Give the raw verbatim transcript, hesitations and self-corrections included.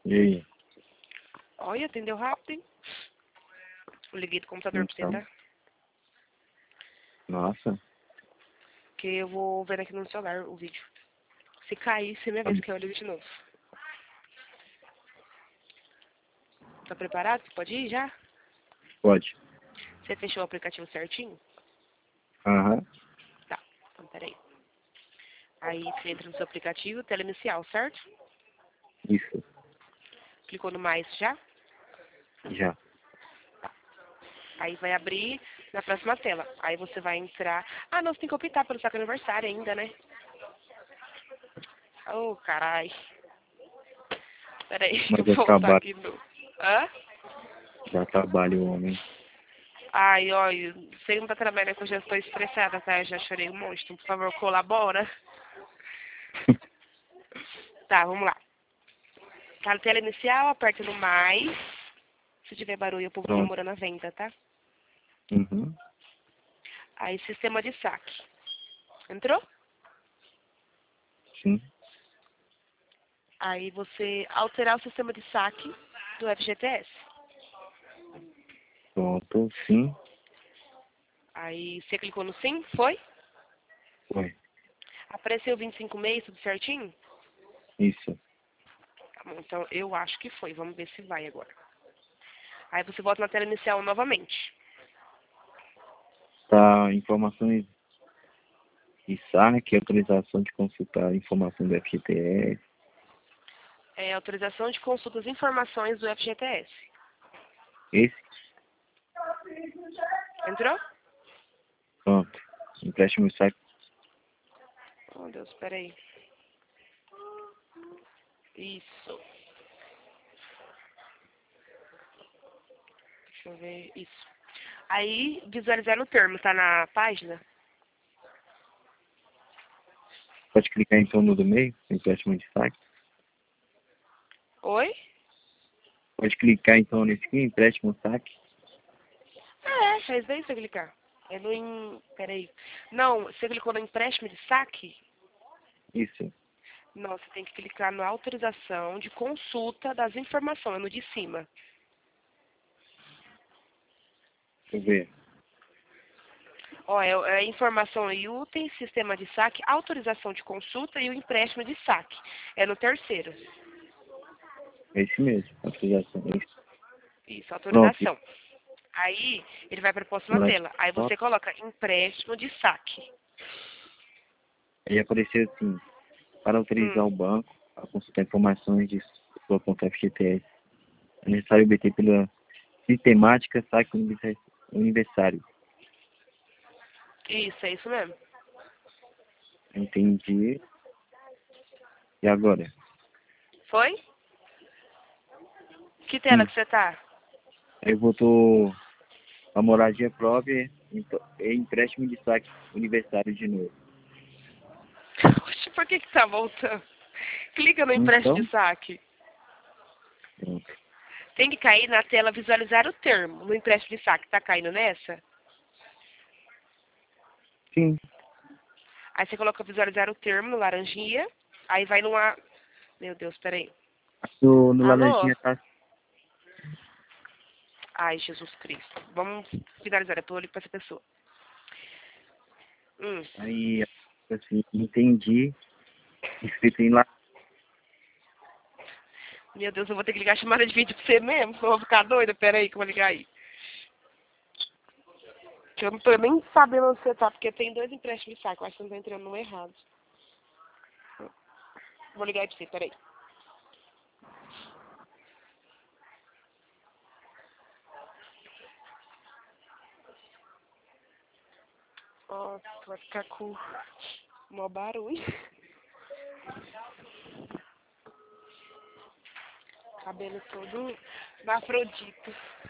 E aí? Olha, atendeu rápido, hein? Eu liguei do computador Então, pra você, tá? nossa. Porque eu vou ver aqui no celular o vídeo. Se cair, você me avisa que eu olho de novo. Tá preparado? Você pode ir já? Pode. Você fechou o aplicativo certinho? Aham. Tá, então peraí. Aí você entra no seu aplicativo, tela inicial, certo? Isso. Clicou no mais já? Já. Aí vai abrir na próxima tela. Aí você vai entrar... Ah, não, você tem que optar pelo seu aniversário ainda, né? Ô, oh, carai. Peraí, deixa Mas eu já voltar trabalho. aqui no... Hã? Já trabalho o homem. Ai, olha, você não tá trabalhando que eu já estou estressada, tá? Eu já chorei um monte. Então, por favor, colabora. Tá, vamos lá. Tá na tela inicial, aperta no mais. Se tiver barulho, o povo Pronto. comemorando a venda, tá? Uhum. Aí, sistema de saque. Entrou? Sim. Aí você alterar o sistema de saque do F G T S. Pronto. Sim. Aí você clicou no sim, foi? Foi. Apareceu vinte e cinco meses, tudo certinho? Isso. Tá bom, então eu acho que foi. Vamos ver se vai agora. Aí você volta na tela inicial novamente. Tá. Informações de saque, autorização de consultar informação do F G T S. É autorização de consulta das informações do F G T S. Esse. Entrou? Pronto. Empréstimo de saque. Oh, Deus, peraí. Isso. Deixa eu ver. Isso. Aí, visualizar no termo, tá na página? Pode clicar então no do meio. Empréstimo de saque. Oi? Pode clicar então nesse aqui. Empréstimo de saque. É, faz bem você clicar. É no em... Peraí. Não, você clicou no empréstimo de saque? Isso. Não, você tem que clicar na autorização de consulta das informações, no de cima. Deixa eu ver. Ó, é, é informação e úteis, sistema de saque, autorização de consulta e o empréstimo de saque. É no terceiro. É esse mesmo. Autorização. É isso. Isso, Pronto. autorização. Aí, ele vai para a próxima Vamos tela. Aí lá. você coloca empréstimo de saque. Aí apareceu assim. Para autorizar Hum, o banco a consultar informações de sua conta F G T S, é necessário obter pela sistemática saque universa- aniversário. isso, é isso mesmo. Entendi. E agora? Foi? Que tela Sim. que você tá? Aí botou a moradia própria e empréstimo de saque universário de novo. Oxe, por que que tá voltando? Clica no empréstimo Então, de saque. pronto. Tem que cair na tela visualizar o termo. No empréstimo de saque, tá caindo nessa? Sim. Aí você coloca visualizar o termo no laranjinha. Aí vai numa... Meu Deus, peraí. No, no Alô? laranjinha tá. Ai, Jesus Cristo. Vamos finalizar. Eu tô ali pra essa pessoa. Hum. Aí, assim, entendi. Escrito em lá. Meu Deus, eu vou ter que ligar a chamada de vídeo pra você mesmo. Eu vou ficar doida. Peraí que eu vou ligar aí. Que eu não tô nem sabendo onde você tá, porque tem dois empréstimos de saco. Eu acho que você não tá entrando no errado. Vou ligar aí pra você, peraí. Ó, vai ficar com mó barulho. Cabelo todo afrodito.